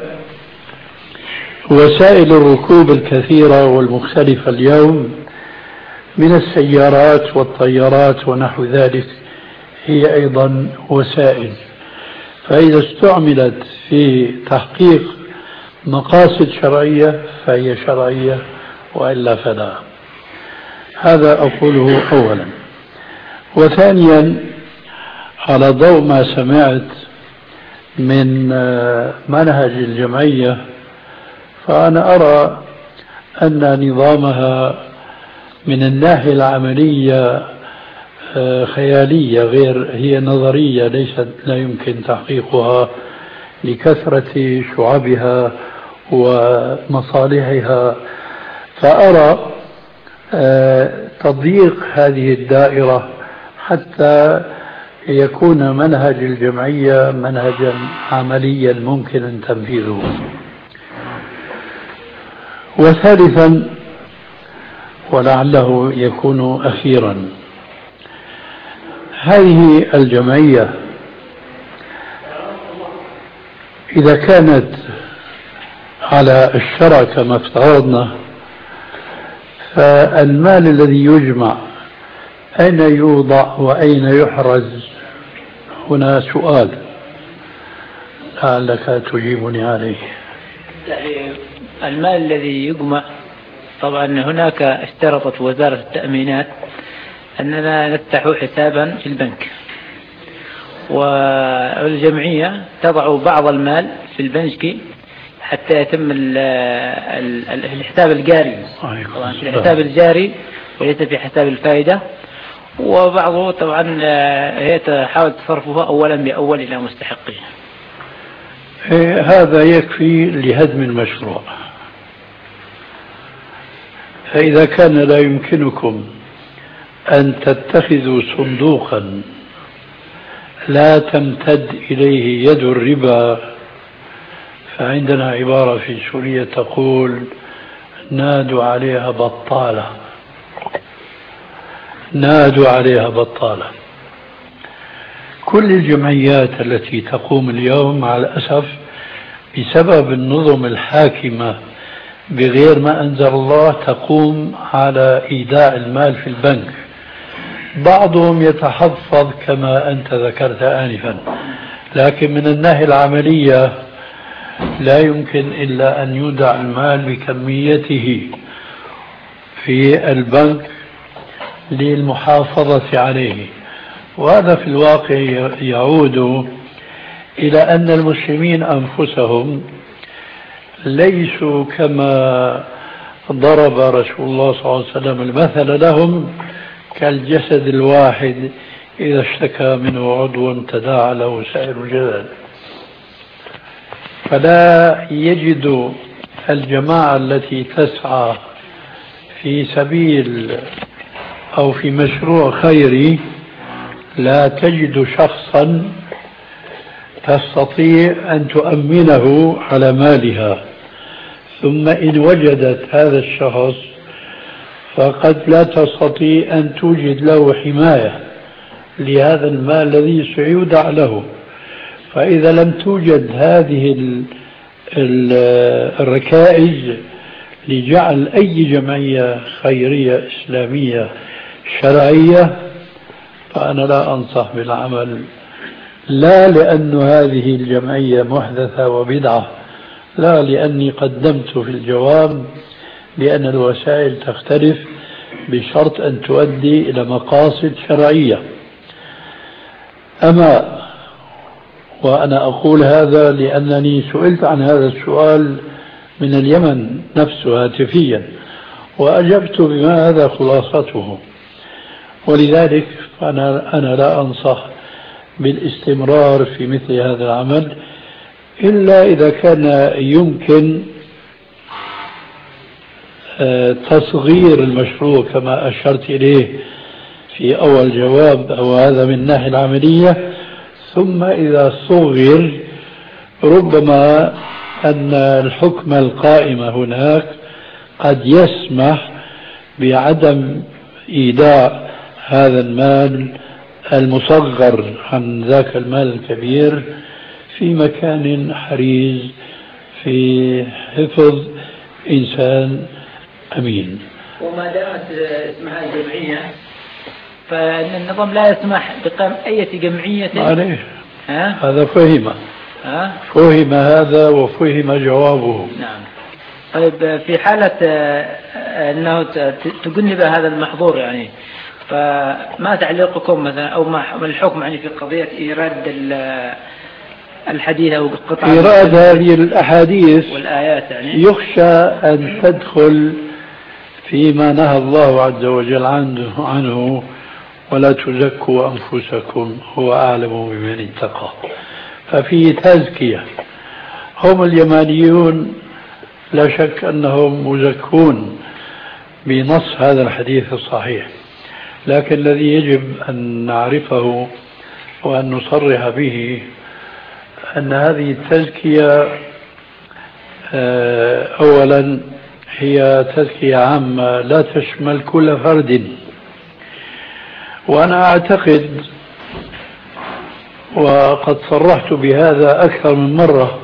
وسائل الركوب الكثيرة والمختلفة اليوم من السيارات والطيارات ونحو ذلك هي أيضا وسائل، فإذا استعملت في تحقيق مقاصد شرعية فهي شرعية وإلا فلا. هذا أقوله أولا. وثانيا على ضوء ما سمعت من منهج الجمعية فأنا أرى أن نظامها من الناحية العملية خيالية غير هي نظرية، ليست لا يمكن تحقيقها لكثرة شعبها ومصالحها. فأرى تضييق هذه الدائرة حتى يكون منهج الجمعية منهجا عمليا ممكن تنفيذه. وثالثا ولعله يكون أخيرا، هذه الجمعية إذا كانت على الشرع كما افترضنا فالمال الذي يجمع أين يوضع وأين يحرز؟ هنا سؤال لعلك تجيبني عليه. المال الذي يجمع طبعا هناك اشترطت وزارة التأمينات أننا نفتح حسابا في البنك، والجمعية تضع بعض المال في البنك حتى يتم الحساب الجاري، طبعا في الحساب الجاري وليس في حساب الفائدة، وبعضه طبعا هي تحاول تصرفها أولا بأول إلى مستحقيه. هذا يكفي لهدم المشروع. فإذا كان لا يمكنكم أن تتخذوا صندوقا لا تمتد إليه يد الربا، فعندنا عبارة في سوريا تقول نادوا عليها بطالة، نادوا عليها بطالة. كل الجمعيات التي تقوم اليوم مع الأسف بسبب النظم الحاكمة بغير ما أنزل الله تقوم على إيداع المال في البنك. بعضهم يتحفظ كما أنت ذكرت آنفا، لكن من الناحية العملية لا يمكن إلا أن يودع المال بكميته في البنك للمحافظة عليه. وهذا في الواقع يعود إلى أن المسلمين أنفسهم ليسوا كما ضرب رسول الله صلى الله عليه وسلم المثل لهم كالجسد الواحد إذا اشتكى منه عضو تداعى له سائر الجسد. فلا يجد الجماعة التي تسعى في سبيل أو في مشروع خيري، لا تجد شخصا تستطيع أن تؤمنه على مالها، ثم إن وجدت هذا الشخص فقد لا تستطيع أن توجد له حماية لهذا المال الذي سيودع له. فإذا لم توجد هذه الركائز لجعل أي جمعية خيرية إسلامية شرعية، فأنا لا أنصح بالعمل، لا لأن هذه الجمعية محدثة وبدعة، لا لأني قدمت في الجواب لأن الوسائل تختلف بشرط أن تؤدي إلى مقاصد شرعية. أما وأنا أقول هذا لأنني سئلت عن هذا السؤال من اليمن نفسه هاتفيا، وأجبت بما هذا خلاصته. ولذلك فأنا أنا لا أنصح بالاستمرار في مثل هذا العمل إلا إذا كان يمكن تصغير المشروع كما أشرت إليه في أول جواب، أو هذا من الناحية العملية. ثم إذا صغر ربما أن الحكم القائم هناك قد يسمح بعدم إيداع هذا المال المصغر عن ذاك المال الكبير في مكان حريز في حفظ إنسان أمين. وما دامت اسمها الجمعية فإن النظام لا يسمح بقيام أي جمعية عليه. ها؟ هذا فهم ها؟ فهم هذا وفهم جوابه. نعم. طيب في حالة أنه تجنب هذا المحظور يعني، فما تعليقكم مثلا أو ما الحكم يعني في قضية إيراد الحديث أو قطع إيراد هذه الأحاديث والآيات يعني يخشى أن تدخل فيما نهى الله عز وجل عنه, عنه ولا تزكوا أنفسكم هو أعلم بمن اتقى. ففي تزكية. هم اليمانيون لا شك أنهم مزكون بنص هذا الحديث الصحيح، لكن الذي يجب أن نعرفه وأن نصرح به أن هذه التزكية أولا هي تزكية عامة لا تشمل كل فرد. وأنا أعتقد وقد صرحت بهذا أكثر من مرة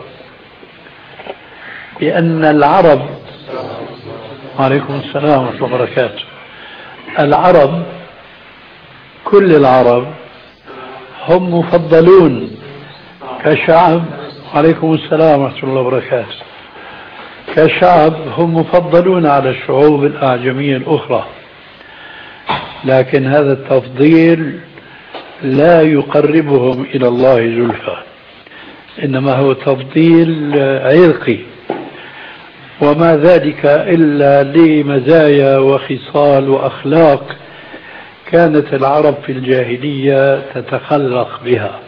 بأن العرب، وعليكم السلام ورحمة الله وبركاته، العرب كل العرب هم مفضلون كشعب، وعليكم السلام ورحمة الله وبركاته، كشعب هم مفضلون على الشعوب الأعجمية الأخرى، لكن هذا التفضيل لا يقربهم إلى الله زلفى، إنما هو تفضيل عرقي، وما ذلك إلا لمزايا وخصال وأخلاق كانت العرب في الجاهلية تتخلق بها.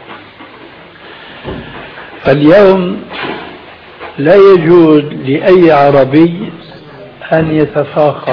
فاليوم لا يجوز لأي عربي أن يتفاخر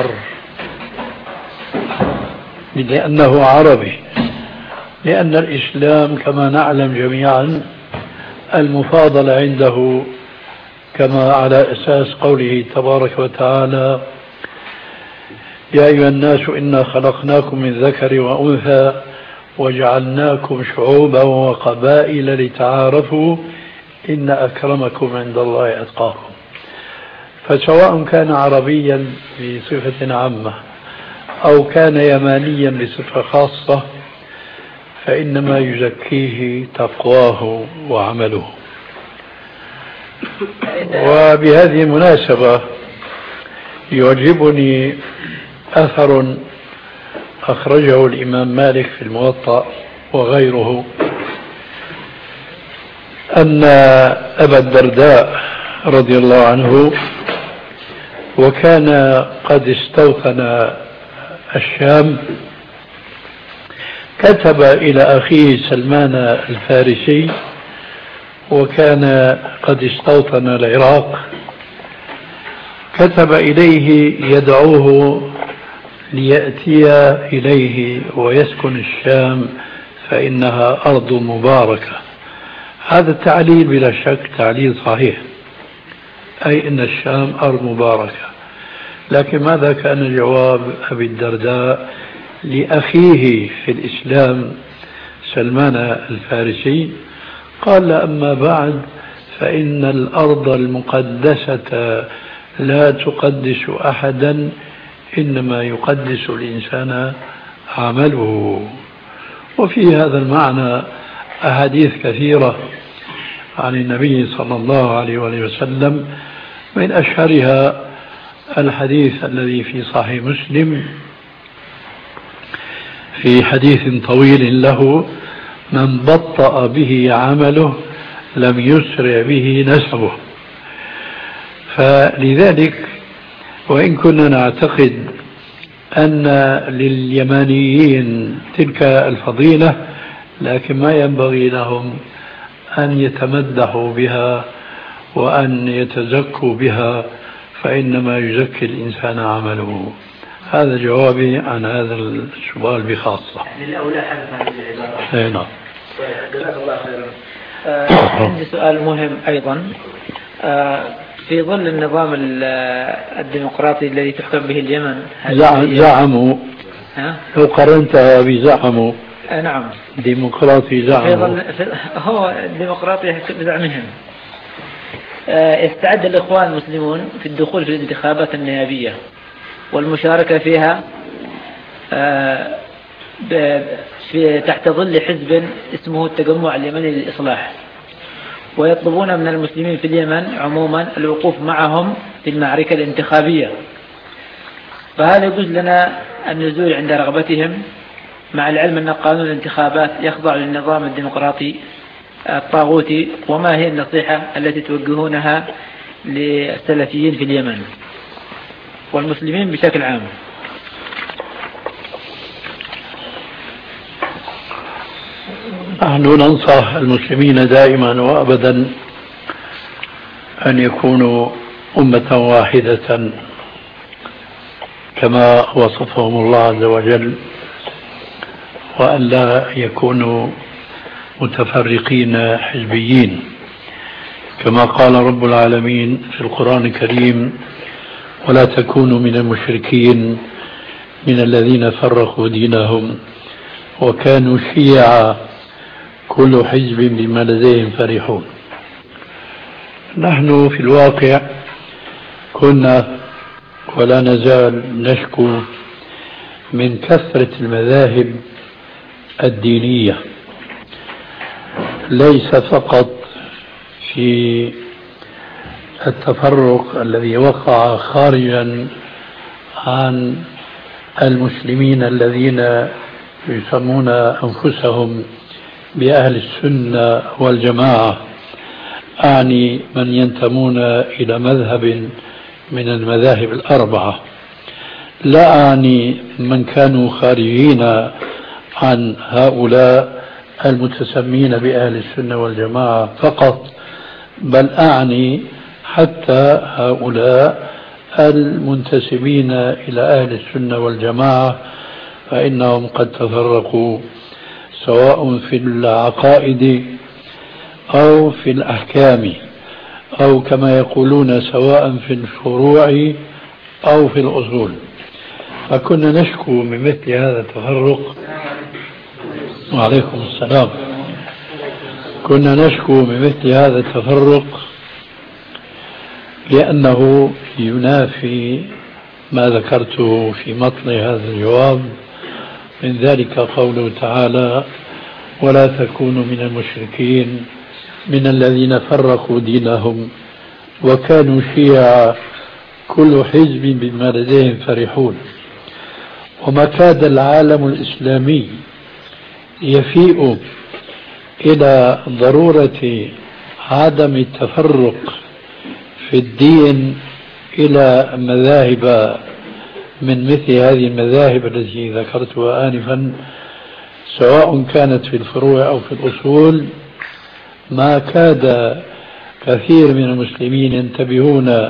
لأنه عربي، لأن الإسلام كما نعلم جميعا المفاضلة عنده كما على أساس قوله تبارك وتعالى: يا أيها الناس إنا خلقناكم من ذكر وأنثى وجعلناكم شعوبا وقبائل لتعارفوا إن أكرمكم عند الله أتقاكم. فسواء كان عربيا بصفة عامة أو كان يمانيا بصفة خاصة فإنما يزكيه تقواه وعمله. وبهذه المناسبة يعجبني أثر أخرجه الإمام مالك في الموطأ وغيره أن أبا الدرداء رضي الله عنه وكان قد استوطن الشام كتب إلى أخيه سلمان الفارسي، وكان قد استوطن العراق، كتب إليه يدعوه ليأتي إليه ويسكن الشام فإنها أرض مباركة. هذا التعليل بلا شك تعليل صحيح، أي أن الشام أرض مباركة. لكن ماذا كان جواب أبي الدرداء لأخيه في الإسلام سلمان الفارسي؟ قال: أما بعد فإن الأرض المقدسة لا تقدس أحدا، إنما يقدس الإنسان عمله. وفي هذا المعنى أحاديث كثيرة عن النبي صلى الله عليه وسلم، من أشهرها الحديث الذي في صحيح مسلم في حديث طويل له: من بطأ به عمله لم يسرع به نسبه. فلذلك وإن كنا نعتقد أن لليمانيين تلك الفضيلة، لكن ما ينبغي لهم أن يتمدحوا بها وأن يتزكوا بها، فإنما يزكي الإنسان عمله. هذا جوابي عن هذا السؤال بخاصة. للأولى حذف هذه العبارة. أي نعم. جزاك الله خيرا. عندي سؤال مهم أيضا. آه في ظل النظام الديمقراطي الذي تحكم به اليمن، زعموا لو قرنتها بزعموا آه نعم ديمقراطي زعموا هو الديمقراطي بزعمهم. آه استعد الإخوان المسلمون في الدخول في الانتخابات النيابية والمشاركة فيها آه في تحت ظل حزب اسمه التجمع اليمني للإصلاح، ويطلبون من المسلمين في اليمن عموما الوقوف معهم في المعركة الانتخابية. فهذا يجوز لنا النزول عند رغبتهم، مع العلم أن قانون الانتخابات يخضع للنظام الديمقراطي الطاغوتي. وما هي النصيحة التي توجهونها للسلفيين في اليمن والمسلمين بشكل عام؟ نحن ننصح المسلمين دائما وأبدا أن يكونوا أمة واحدة كما وصفهم الله عز وجل، وأن لا يكونوا متفرقين حزبيين، كما قال رب العالمين في القرآن الكريم: ولا تكونوا من المشركين من الذين فرقوا دينهم وكانوا شيعا كل حزب بما لديهم فرحون. نحن في الواقع كنا ولا نزال نشكو من كثرة المذاهب الدينية، ليس فقط في التفرق الذي وقع خارجا عن المسلمين الذين يسمون أنفسهم بأهل السنة والجماعة، أعني من ينتمون إلى مذهب من المذاهب الأربعة، لا أعني من كانوا خارجين عن هؤلاء المتسمين بأهل السنة والجماعة فقط، بل أعني حتى هؤلاء المنتسبين إلى أهل السنة والجماعة، فإنهم قد تفرقوا سواء في العقائد أو في الأحكام، أو كما يقولون سواء في الفروع أو في الأصول. فكنا نشكو من مثل هذا التفرق. وعليكم السلام. كنا نشكو من مثل هذا التفرق لأنه ينافي ما ذكرته في مطلع هذا الجواب، من ذلك قوله تعالى: ولا تكونوا من المشركين من الذين فرقوا دينهم وكانوا شيعا كل حزب بما لديهم فرحون. وما كاد العالم الإسلامي يفيء إلى ضرورة عدم التفرق في الدين إلى مذاهب من مثل هذه المذاهب التي ذكرتها آنفا، سواء كانت في الفروع أو في الأصول، ما كاد كثير من المسلمين ينتبهون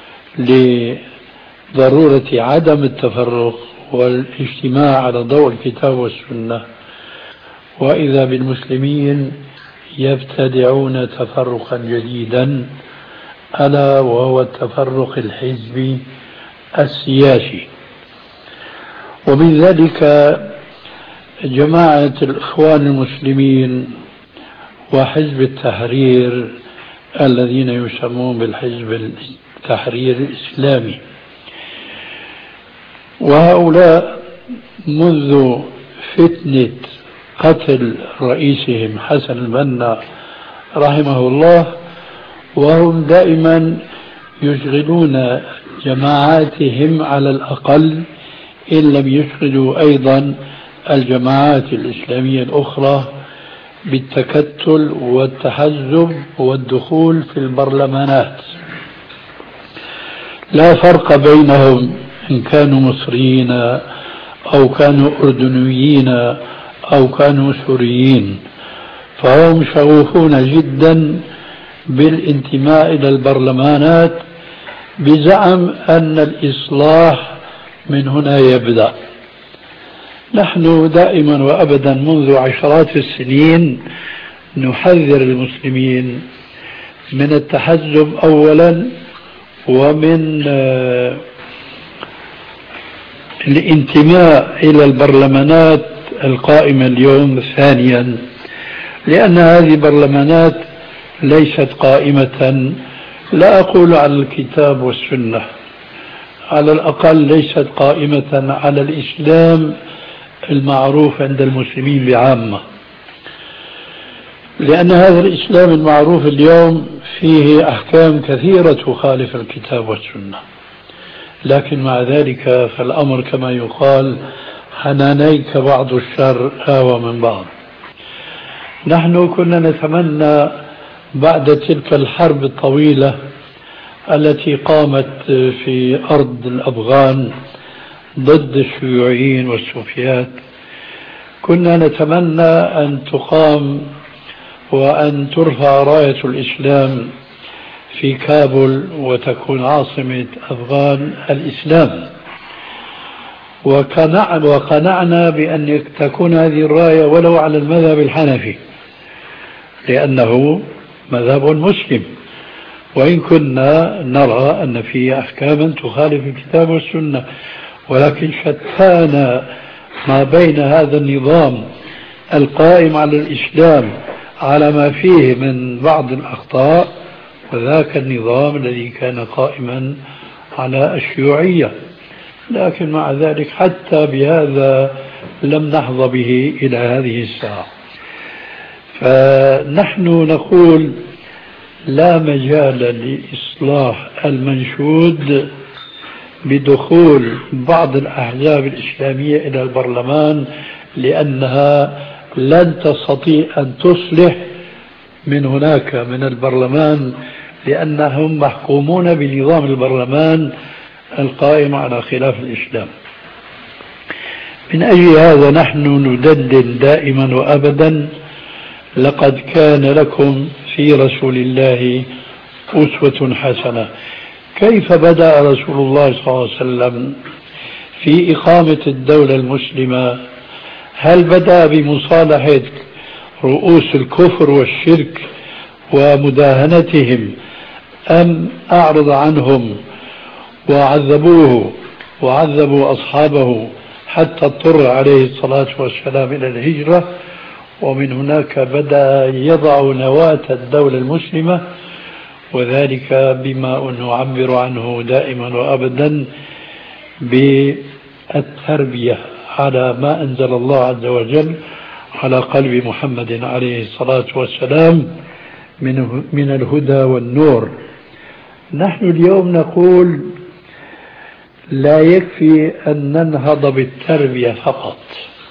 لضرورة عدم التفرق والاجتماع على ضوء الكتاب والسنة، وإذا بالمسلمين يبتدعون تفرقا جديدا، ألا وهو التفرق الحزبي السياسي. ومن ذلك جماعة الإخوان المسلمين وحزب التحرير الذين يسمون بالحزب التحرير الإسلامي، وهؤلاء منذ فتنة قتل رئيسهم حسن البنا رحمه الله وهم دائما يشغلون جماعاتهم على الأقل، إن لم يشغلوا أيضا الجماعات الإسلامية الأخرى، بالتكتل والتحزب والدخول في البرلمانات. لا فرق بينهم إن كانوا مصريين أو كانوا أردنيين أو كانوا سوريين، فهم شغوفون جدا بالانتماء إلى البرلمانات بزعم أن الإصلاح من هنا يبدأ. نحن دائما وأبدا منذ عشرات السنين نحذر المسلمين من التحزب أولا، ومن الانتماء إلى البرلمانات القائمة اليوم ثانيا، لأن هذه البرلمانات ليست قائمة، لا أقول على الكتاب والسنة، على الأقل ليست قائمة على الإسلام المعروف عند المسلمين بعامة، لأن هذا الإسلام المعروف اليوم فيه أحكام كثيرة تخالف الكتاب والسنة، لكن مع ذلك فالأمر كما يقال حنانيك بعض الشر آوى من بعض. نحن كنا نتمنى بعد تلك الحرب الطويلة التي قامت في أرض الأفغان ضد الشيوعيين والسوفيات، كنا نتمنى أن تقام وأن ترفع راية الإسلام في كابول وتكون عاصمة أفغان الإسلام، وقنعنا بأن تكون هذه الراية ولو على المذهب الحنفي لأنه مذهب مسلم، وإن كنا نرى أن فيه أحكاما تخالف الكتاب والسنة، ولكن شتان ما بين هذا النظام القائم على الإسلام على ما فيه من بعض الأخطاء وذاك النظام الذي كان قائما على الشيوعية. لكن مع ذلك حتى بهذا لم نحظى به إلى هذه الساعة. فنحن نقول لا مجال لإصلاح المنشود بدخول بعض الأحزاب الإسلامية إلى البرلمان، لأنها لن تستطيع أن تصلح من هناك من البرلمان، لأنهم محكومون بنظام البرلمان القائم على خلاف الإسلام. من أجل هذا نحن ندندن دائما وأبدا: لقد كان لكم في رسول الله أسوة حسنة. كيف بدأ رسول الله صلى الله عليه وسلم في إقامة الدولة المسلمة؟ هل بدأ بمصالحة رؤوس الكفر والشرك ومداهنتهم، أم أعرض عنهم وعذبوه وعذبوا أصحابه حتى اضطر عليه الصلاة والسلام إلى الهجرة؟ ومن هناك بدأ يضع نواة الدولة المسلمة، وذلك بما نعبر عنه دائما وأبدا بالتربية على ما أنزل الله عز وجل على قلب محمد عليه الصلاة والسلام من من الهدى والنور. نحن اليوم نقول لا يكفي أن ننهض بالتربية فقط،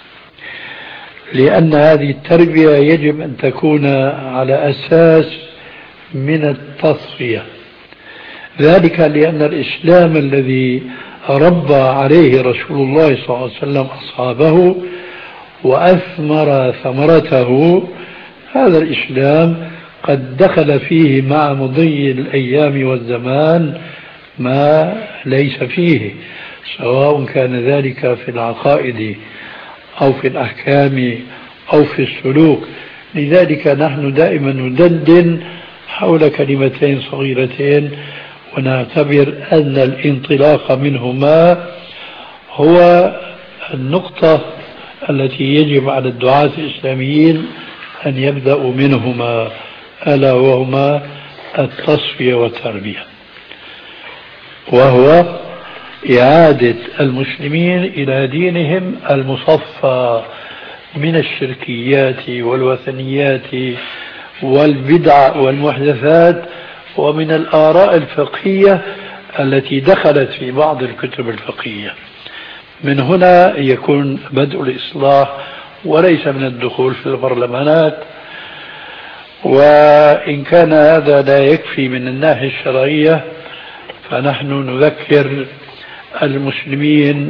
لأن هذه التربية يجب أن تكون على أساس من التصفية، ذلك لأن الإسلام الذي ربى عليه رسول الله صلى الله عليه وسلم أصحابه وأثمر ثمرته، هذا الإسلام قد دخل فيه مع مضي الأيام والزمان ما ليس فيه، سواء كان ذلك في العقائد أو في الأحكام أو في السلوك. لذلك نحن دائما ندندن حول كلمتين صغيرتين، ونعتبر أن الانطلاق منهما هو النقطة التي يجب على الدعاة الإسلاميين أن يبدأوا منهما، ألا وهما التصفية والتربية، وهو إعادة المسلمين إلى دينهم المصفى من الشركيات والوثنيات والبدع والمحدثات ومن الآراء الفقهية التي دخلت في بعض الكتب الفقهية. من هنا يكون بدء الإصلاح، وليس من الدخول في البرلمانات. وإن كان هذا لا يكفي من الناحية الشرعية، فنحن نذكر المسلمين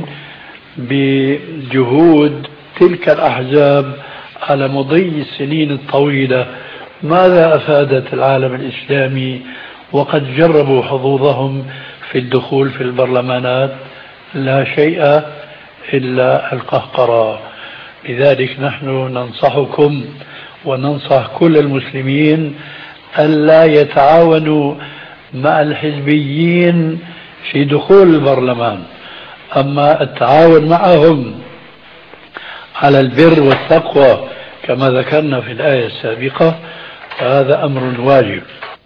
بجهود تلك الأحزاب على مضي السنين الطويلة. ماذا أفادت العالم الإسلامي وقد جربوا حظوظهم في الدخول في البرلمانات؟ لا شيء إلا القهقرة. لذلك نحن ننصحكم وننصح كل المسلمين ألا يتعاونوا مع الحزبيين في دخول البرلمان، أما التعاون معهم على البر والتقوى كما ذكرنا في الآية السابقة فهذا أمر واجب.